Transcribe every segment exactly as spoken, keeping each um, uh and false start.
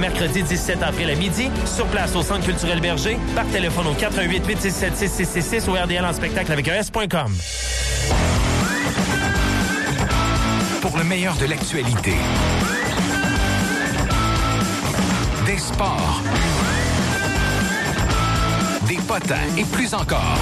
mercredi dix-sept avril à midi, sur place au Centre culturel Berger, par téléphone au quatre un huit, huit six sept, six six six six ou R D L en spectacle avec un S point com. Pour le meilleur de l'actualité, des sports, des potins et plus encore.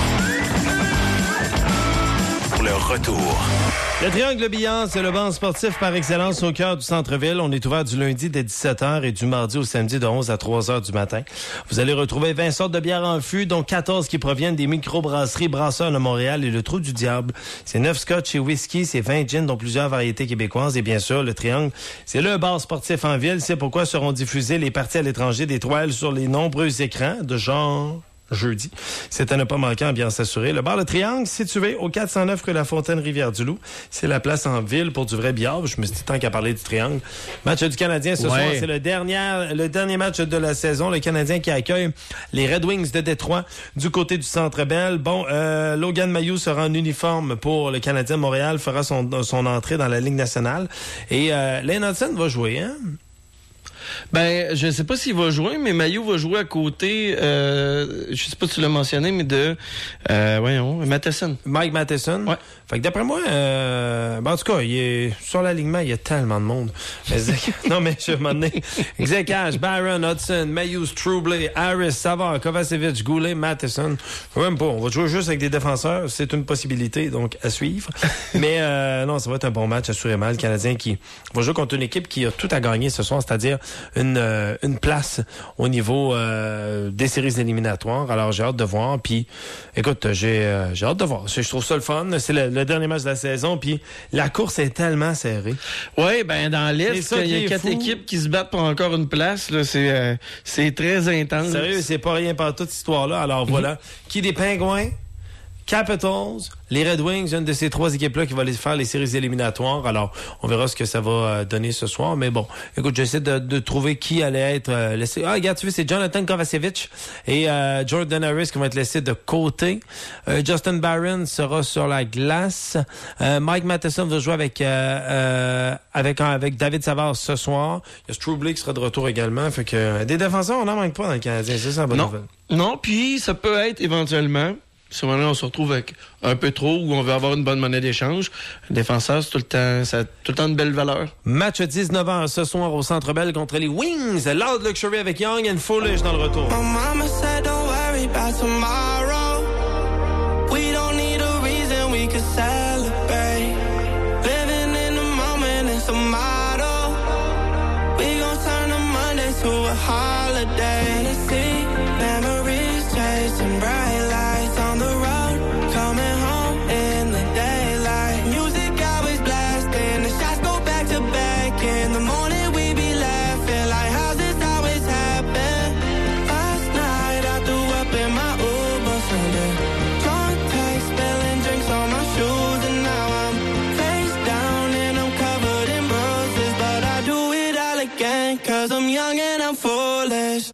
Pour le retour. Le Triangle Billard, c'est le banc sportif par excellence au cœur du centre-ville. On est ouvert du lundi dès dix-sept heures et du mardi au samedi de onze à trois heures du matin. Vous allez retrouver vingt sortes de bières en fût, dont quatorze qui proviennent des microbrasseries Brasseurs de Montréal et le Trou du Diable. C'est neuf scotch et whisky, c'est vingt gins, dont plusieurs variétés québécoises. Et bien sûr, le Triangle, c'est le bar sportif en ville. C'est pourquoi seront diffusées les parties à l'étranger des Toiles sur les nombreux écrans de genre... jeudi. C'est à ne pas manquer, ambiance assurée. Le bar Le Triangle, situé au quatre cent neuf rue La Fontaine, Rivière-du-Loup. C'est la place en ville pour du vrai billard. Je me suis dit tant qu'à parler du Triangle. Match du Canadien ce ouais. soir, c'est le dernier, le dernier match de la saison. Le Canadien qui accueille les Red Wings de Détroit du côté du Centre Bell. Bon, euh, Logan Mailloux sera en uniforme pour le Canadien de Montréal, fera son, son entrée dans la Ligue nationale. Et euh, Lane Hudson va jouer, hein? Ben, je sais pas s'il va jouer, mais Mailloux va jouer à côté, euh, je sais pas si tu l'as mentionné, mais de, euh, voyons, Matheson. Mike Matheson? Ouais. Fait que d'après moi, euh, ben en tout cas, il est, sur l'alignement, il y a tellement de monde. non, mais je vais m'en donner. Xekage, Barron, Hudson, Mailloux, Troublé, Harris, Savard, Kovacevic, Goulet, Matheson. Même pas. On va jouer juste avec des défenseurs. C'est une possibilité, donc, à suivre. mais, euh, non, ça va être un bon match, assurément. Le Canadien qui va jouer contre une équipe qui a tout à gagner ce soir, c'est-à-dire une, euh, une place au niveau euh, des séries éliminatoires. Alors, j'ai hâte de voir. Puis, écoute, j'ai, euh, j'ai hâte de voir. Je trouve ça le fun. C'est le, le dernier match de la saison. Puis, la course est tellement serrée. Oui, ben dans l'Est, il y a quatre fou. équipes qui se battent pour encore une place. Là, c'est, euh, c'est très intense. Sérieux, c'est pas rien par toute cette histoire-là. Alors, voilà. Mm-hmm. Qui des Pingouins, Capitals, les Red Wings, une de ces trois équipes-là qui va aller faire les séries éliminatoires. Alors, on verra ce que ça va euh, donner ce soir. Mais bon, écoute, j'essaie de, de trouver qui allait être euh, laissé. Ah, regarde, tu vois, c'est Jonathan Kovacevic et euh, Jordan Harris qui vont être laissés de côté. Euh, Justin Barron sera sur la glace. Euh, Mike Matheson va jouer avec euh, euh, avec avec David Savard ce soir. Il y a Troublé qui sera de retour également. Fait que euh, des défenseurs, on n'en manque pas dans le Canadien. C'est ça la bonne non. nouvelle. Non, puis ça peut être éventuellement... Si on se retrouve avec un peu trop ou on veut avoir une bonne monnaie d'échange, le défenseur, c'est tout le temps, ça a tout le temps de belle valeur. Match à dix-neuf heures ce soir au Centre Bell contre les Wings. Loud Luxury avec Young and Foolish dans le retour. My mama said don't worry about tomorrow. We don't need a reason we could celebrate. Living in the moment is a motto. We gon' turn a Monday to a holiday. Tennessee, memories chasing bright lights on the road, coming home in the daylight. Music always blasting, the shots go back to back. In the morning we be laughing like how's this always happen? Last night I threw up in my Uber Sunday. Drunk text, spilling drinks on my shoes, and now I'm face down and I'm covered in bruises. But I do it all again, cause I'm young and I'm foolish.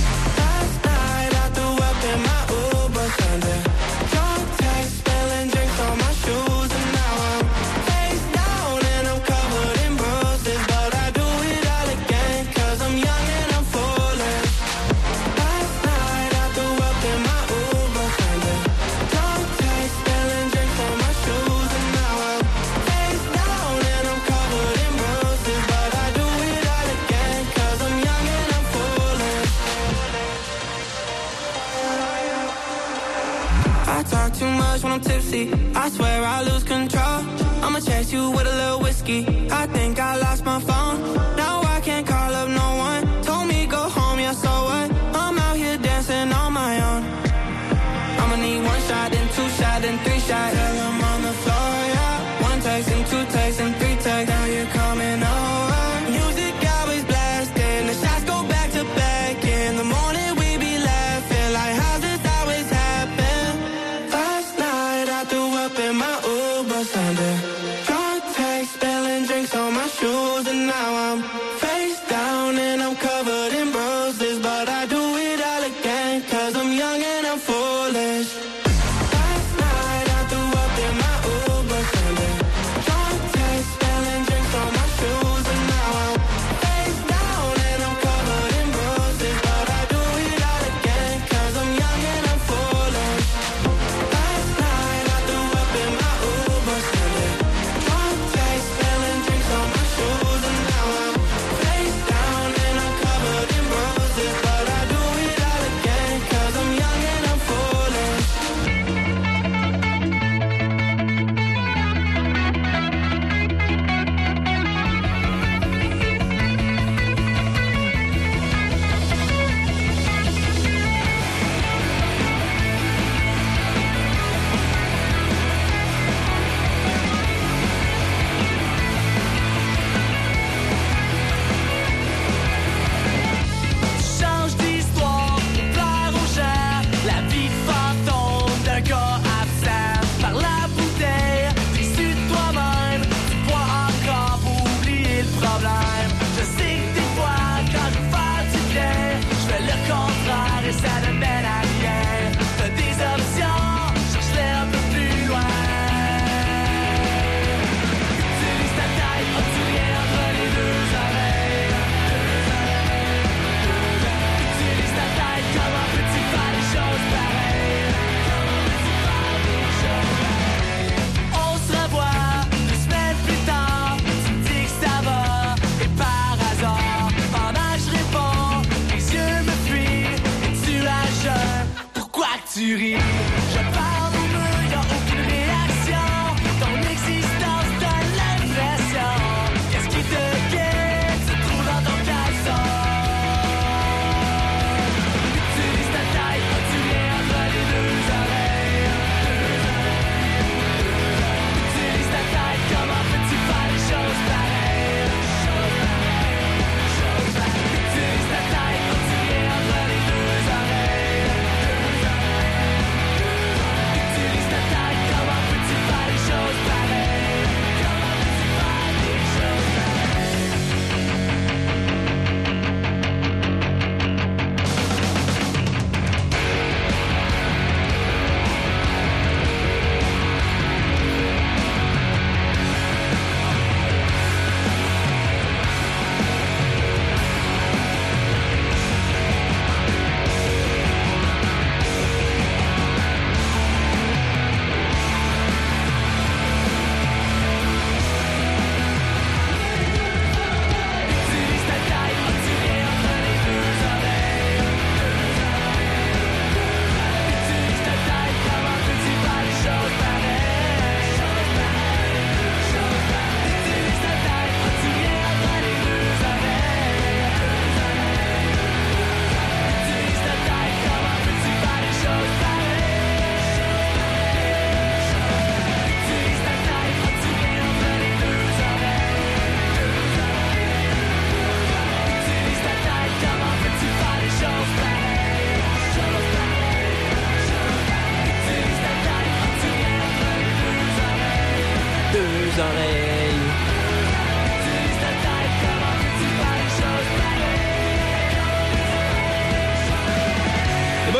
Too much when I'm tipsy, I swear I lose control. I'ma chase you with a little whiskey. I think I lost my phone. Now I can't call up no one. Told me go home, yeah, so what? I'm out here dancing on my own. I'ma need one shot, then two shot, then three shots. Tell them on the floor, yeah. One text and two texts and three texts. Now you're coming over. Music always blasting, the shots go back to back. In the morning we be laughing like how's this always happen? Last night I threw up in my Uber Sunday. Drunk text, spilling drinks on my shoes, and now I'm face down and I'm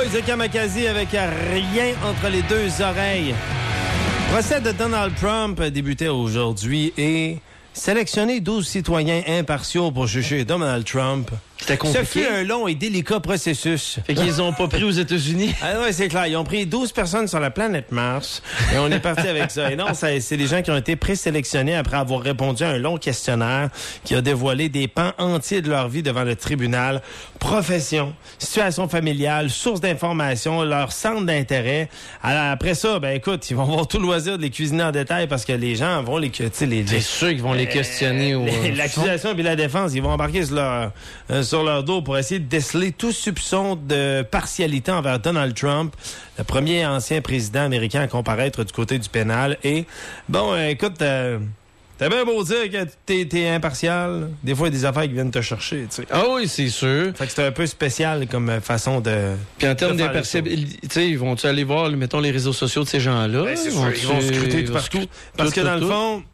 Boys de Kamakazi avec rien entre les deux oreilles. Le procès de Donald Trump débutait aujourd'hui et sélectionner douze citoyens impartiaux pour juger Donald Trump. C'était compliqué. Ce fut un long et délicat processus. Fait qu'ils ont pas pris aux États-Unis. Ah ouais, c'est clair. Ils ont pris douze personnes sur la planète Mars et on est parti avec ça. Et non, ça, c'est des gens qui ont été présélectionnés après avoir répondu à un long questionnaire qui a dévoilé des pans entiers de leur vie devant le tribunal. Profession, situation familiale, source d'information, leur centre d'intérêt. Alors, après ça, ben écoute, ils vont avoir tout le loisir de les cuisiner en détail parce que les gens vont les... Tu sais, les, C'est sûr qu'ils vont les questionner. Au... L'accusation et la défense, ils vont embarquer sur leur... Euh, sur leur dos pour essayer de déceler tout soupçon de partialité envers Donald Trump, le premier ancien président américain à comparaître du côté du pénal. Et, bon, euh, écoute, euh, t'as bien beau dire que t'es, t'es impartial, des fois, il y a des affaires qui viennent te chercher, tu sais. Ah oui, c'est sûr. Fait que c'est un peu spécial comme façon de... Puis en termes de faire d'impartialité, tu sais, ils vont-tu aller voir, mettons, les réseaux sociaux de ces gens-là? Ben, c'est sûr, ils vont scruter tout partout. Parce que dans le fond...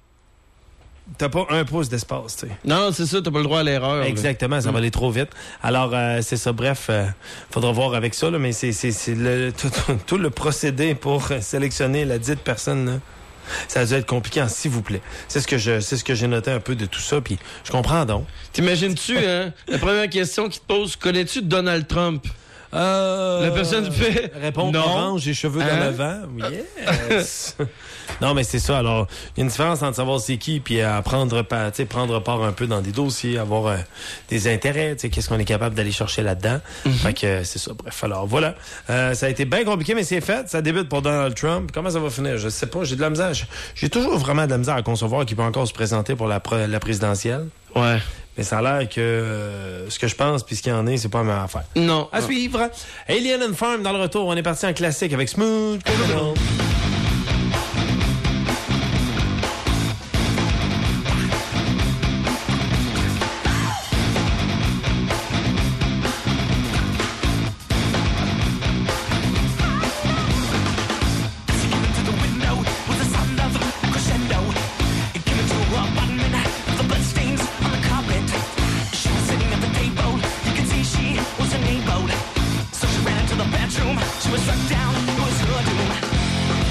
T'as pas un pouce d'espace, tu sais. Non, c'est ça, t'as pas le droit à l'erreur. Exactement, là. Ça mm. va aller trop vite. Alors, euh, c'est ça, bref, euh, faudra voir avec ça, là, mais c'est, c'est, c'est le, tout, tout, tout le procédé pour sélectionner la dite personne, là. Ça a dû être compliqué, hein, s'il vous plaît. C'est ce que je, c'est ce que j'ai noté un peu de tout ça, puis je comprends donc. T'imagines-tu, hein, la première question qu'il te pose, connais-tu Donald Trump? Euh, la personne fait répond non. Orange, j'ai cheveux hein? dans le vent. Yes. Non, mais c'est ça. Alors, il y a une différence entre savoir c'est qui puis à prendre part, tu sais, prendre part un peu dans des dossiers, avoir euh, des intérêts, tu sais, qu'est-ce qu'on est capable d'aller chercher là-dedans. Mm-hmm. Fait que euh, c'est ça. Bref, alors voilà. Euh, ça a été bien compliqué, mais c'est fait. Ça débute pour Donald Trump. Comment ça va finir? Je sais pas. J'ai de la misère. J'ai toujours vraiment de la misère à concevoir qu'il peut encore se présenter pour la, la présidentielle. Ouais. Mais ça a l'air que euh, ce que je pense puis ce qu'il y en est, c'est pas la même affaire. Non. À suivre. Alien and Farm dans le retour. On est parti en classique avec Smooth Criminal. She was struck down, it was her doom.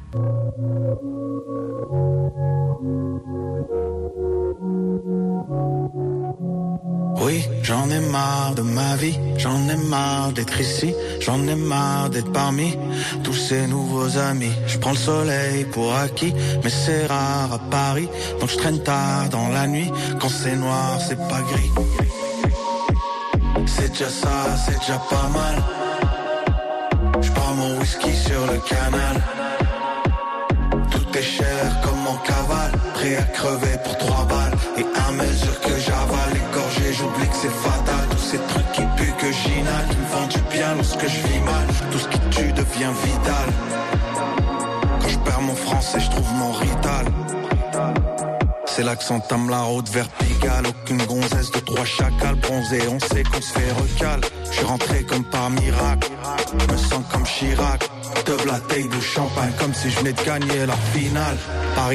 Oui, j'en ai marre de ma vie, j'en ai marre d'être ici, j'en ai marre d'être parmi tous ces nouveaux amis. Je prends le soleil pour acquis, mais c'est rare à Paris, donc je traîne tard dans la nuit. Quand c'est noir, c'est pas gris. C'est déjà ça, c'est déjà pas mal. Je prends mon whisky sur le canal. Tout est cher comme mon cavale, prêt à crever pour trois balles. Et à mesure que j'avale les gorgées, j'oublie que c'est fatal. Tous ces trucs qui puent que j'inhale, qui me font du bien lorsque je vis mal. Tout ce qui tue devient vital. Quand je perds mon français, je trouve mon rital. C'est là que s'entame la route vers Pigalle. Aucune gonzesse de trois chacals bronzés, on sait qu'on se fait recal. Je suis rentré comme par miracle, me sens comme Chirac. De la taille de champagne comme si je venais de gagner la finale. Paris